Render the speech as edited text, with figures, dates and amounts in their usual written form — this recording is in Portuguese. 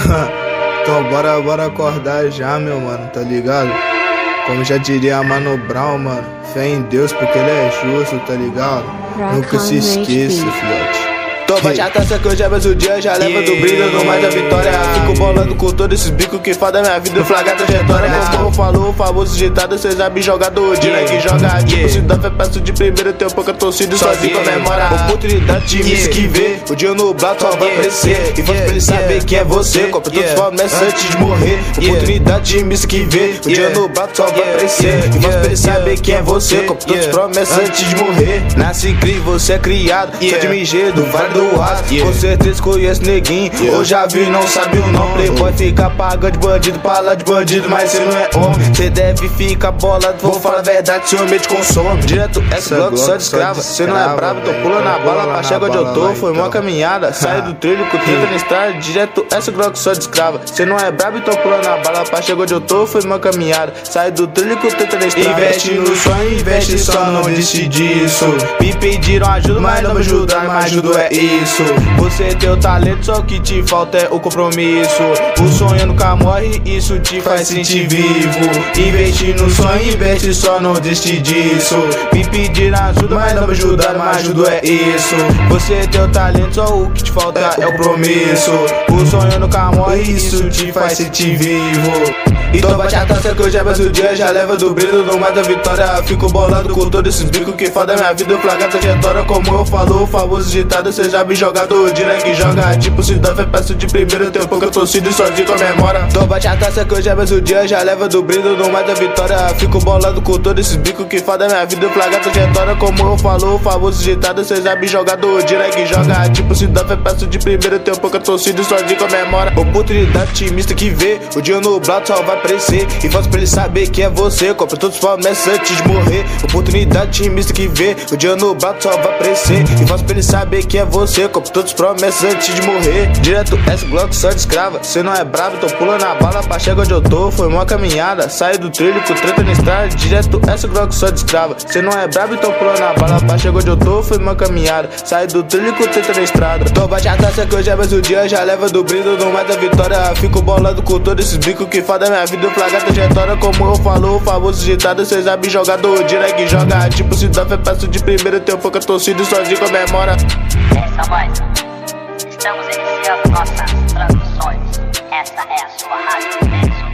Então bora acordar já, meu mano, tá ligado? Como já diria a Mano Brown, mano, fé em Deus porque ele é justo, tá ligado? Nunca se esqueça, fiote. Tô bate a taça que hoje é mais o dia, já leva do brilho, não mais a vitória. Fico bolando com todos esses bicos que foda minha vida, flagra a trajetória. Como falou, o famoso ditado, cês sabem jogar do dia, que joga tipo se dá fé, peço de primeiro, tenho pouca torcida, sozinho comemora. Oportunidade de me esquiver, o dia nublado só vai aparecer. E vou pra ele saber quem é você, compra todos os promessas antes de morrer. Oportunidade de me esquiver, o dia nublado só vai aparecer. E vou pra ele saber quem é você, compra todos os promessas antes de morrer. Nasce cria, você é criado, sou de Migedo, vale do aço, com certeza conheço neguinho. Eu já vi, não sabe o nome. Playboy fica pagando de bandido, fala de bandido, mas cê não é homem. Cê deve ficar bolado, vou falar a verdade, seu mente consome. Direto essa Glock só de escrava. Cê não é brabo, tô pulando a bala pra chegar onde eu tô. Foi uma caminhada, saí do trilho com 30 na estrada. Direto essa Glock só de escrava. Cê não é brabo, tô pulando a bala pra chegar onde eu tô. Foi uma caminhada, saí do trilho com 30 na estrada. Investe no sonho, investe só, não desiste disso. Me pediram ajuda, mas não me ajudaram, mas ajudo é isso. Você tem o talento, só que te falta é o compromisso. O sonho nunca morre, isso te faz sentir vivo. Investe no sonho, investe só, não desiste disso. Me pediram ajuda, mas não me ajudaram, mas ajudo é isso. Você tem o talento, só o que te falta é o compromisso. O sonho nunca morre, isso te faz sentir vivo. Então bate a taça que hoje é mais o dia, já leva do brilho, não mais da vitória. Fico bolado com todos esses bicos que foda minha vida, flagra a trajetória. Como eu falo, o famoso ditado, cê já me joga do dia, que joga tipo se dá fé, peço de primeiro, tenho pouca torcida e sozinho comemora. Então bate a taça que hoje é mais o dia, já leva do brilho, não mais da vitória. Fico bolado com todos esses bicos que foda minha vida, flagra a trajetória. Como eu falo, o famoso ditado, cê já me joga do dia, que joga tipo se dá fé, peço de primeiro, tenho pouca torcida e sozinho comemora. Oportunidade otimista que vê, o dia nublado só vai aparecer. E faço pra ele saber quem é você, compra todos os promessas antes de morrer. Oportunidade otimista que vê, o dia nublado só vai aparecer. E faço pra ele saber quem é você, compra todos os promessas antes de morrer. Direto essa Glock só de escrava. Cê não é brabo, tô pulando a bala pra chegar onde eu tô. Foi uma caminhada, saí do trilho com 30 na estrada. Direto essa Glock só de escrava. Cê não é brabo, tô pulando a bala pra chegar onde eu tô. Foi uma caminhada, saí do trilho com 30 na estrada. Tô bate a taça que hoje é mais o dia, já leva do brilho, não mais da vitória. Fico bolado com todos esses bicos que foda minha vida, flagra a trajetória. Como eu falo, o famoso ditado, cê sabe jogar do dia, que joga tipo se dá fé, peço de primeiro, tenho pouca torcida e sozinho comemora. Essa voz, estamos iniciando nossas transmissões. Essa é a sua rádio.